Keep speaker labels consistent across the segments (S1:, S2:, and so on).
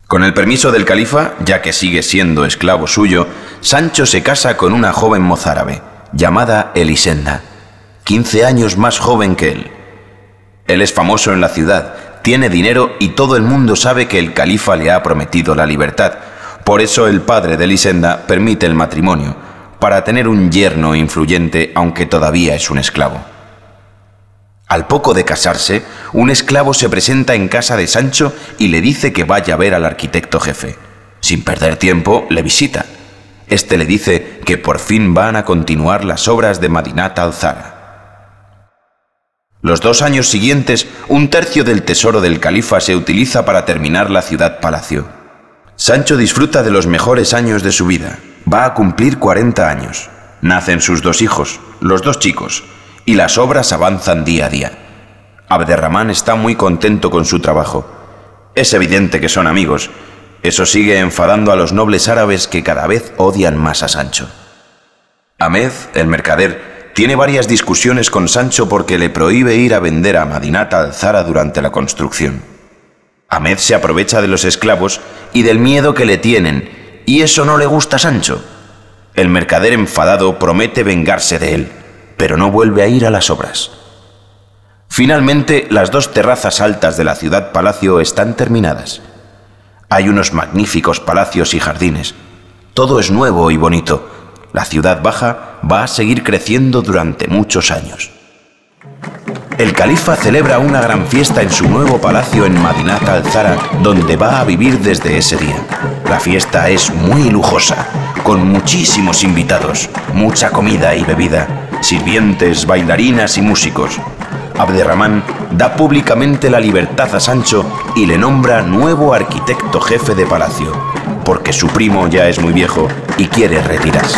S1: Con el permiso del califa, ya que sigue siendo esclavo suyo, Sancho se casa con una joven mozárabe, llamada Elisenda, 15 años más joven que él. Él es famoso en la ciudad, tiene dinero y todo el mundo sabe que el califa le ha prometido la libertad. Por eso el padre de Elisenda permite el matrimonio, para tener un yerno influyente aunque todavía es un esclavo. Al poco de casarse, un esclavo se presenta en casa de Sancho y le dice que vaya a ver al arquitecto jefe. Sin perder tiempo, le visita. Este le dice que por fin van a continuar las obras de Madinat al-Zara. Los 2 años siguientes, 1/3 del tesoro del califa se utiliza para terminar la ciudad-palacio. Sancho disfruta de los mejores años de su vida. Va a cumplir 40 años. Nacen sus 2 hijos, los 2 chicos, y las obras avanzan día a día. Abderramán está muy contento con su trabajo. Es evidente que son amigos. Eso sigue enfadando a los nobles árabes que cada vez odian más a Sancho. Ahmed, el mercader, tiene varias discusiones con Sancho porque le prohíbe ir a vender a Madinat al-Zara durante la construcción. Ahmed se aprovecha de los esclavos y del miedo que le tienen, y eso no le gusta a Sancho. El mercader enfadado promete vengarse de él, pero no vuelve a ir a las obras. Finalmente, las 2 terrazas altas de la ciudad-palacio están terminadas. Hay unos magníficos palacios y jardines. Todo es nuevo y bonito. La ciudad baja va a seguir creciendo durante muchos años. El califa celebra una gran fiesta en su nuevo palacio en Madinat al-Zara, donde va a vivir desde ese día. La fiesta es muy lujosa, con muchísimos invitados, mucha comida y bebida, sirvientes, bailarinas y músicos. Abderramán da públicamente la libertad a Sancho y le nombra nuevo arquitecto jefe de palacio, porque su primo ya es muy viejo y quiere retirarse.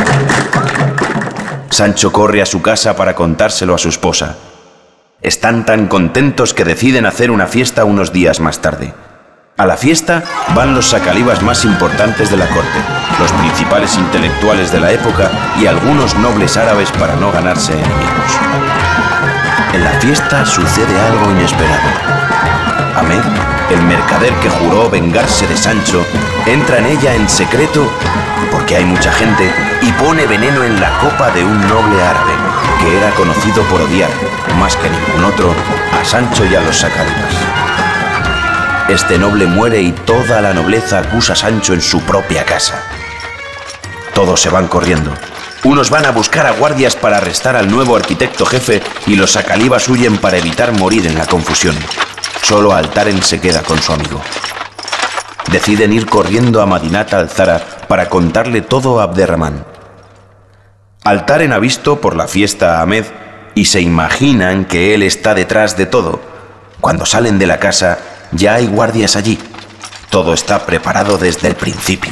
S1: Sancho corre a su casa para contárselo a su esposa. Están tan contentos que deciden hacer una fiesta unos días más tarde. A la fiesta van los sacalibas más importantes de la corte, los principales intelectuales de la época y algunos nobles árabes para no ganarse enemigos. En la fiesta sucede algo inesperado. Ahmed, el mercader que juró vengarse de Sancho, entra en ella en secreto porque hay mucha gente y pone veneno en la copa de un noble árabe que era conocido por odiar, más que ningún otro, a Sancho y a los sacalibas. Este noble muere y toda la nobleza acusa a Sancho en su propia casa. Todos se van corriendo. Unos van a buscar a guardias para arrestar al nuevo arquitecto jefe y los sacalibas huyen para evitar morir en la confusión. Solo Altaren se queda con su amigo. Deciden ir corriendo a Madinat al-Zara para contarle todo a Abderramán. Altaren ha visto por la fiesta a Ahmed y se imaginan que él está detrás de todo. Cuando salen de la casa, ya hay guardias allí. Todo está preparado desde el principio.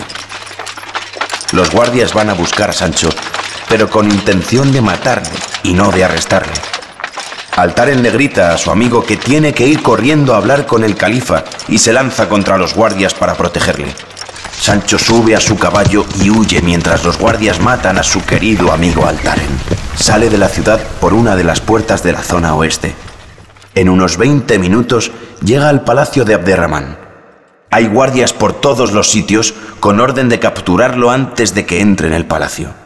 S1: Los guardias van a buscar a Sancho, pero con intención de matarle y no de arrestarle. Altaren le grita a su amigo que tiene que ir corriendo a hablar con el califa y se lanza contra los guardias para protegerle. Sancho sube a su caballo y huye mientras los guardias matan a su querido amigo Altaren. Sale de la ciudad por una de las puertas de la zona oeste. En unos 20 minutos llega al palacio de Abderramán. Hay guardias por todos los sitios con orden de capturarlo antes de que entre en el palacio.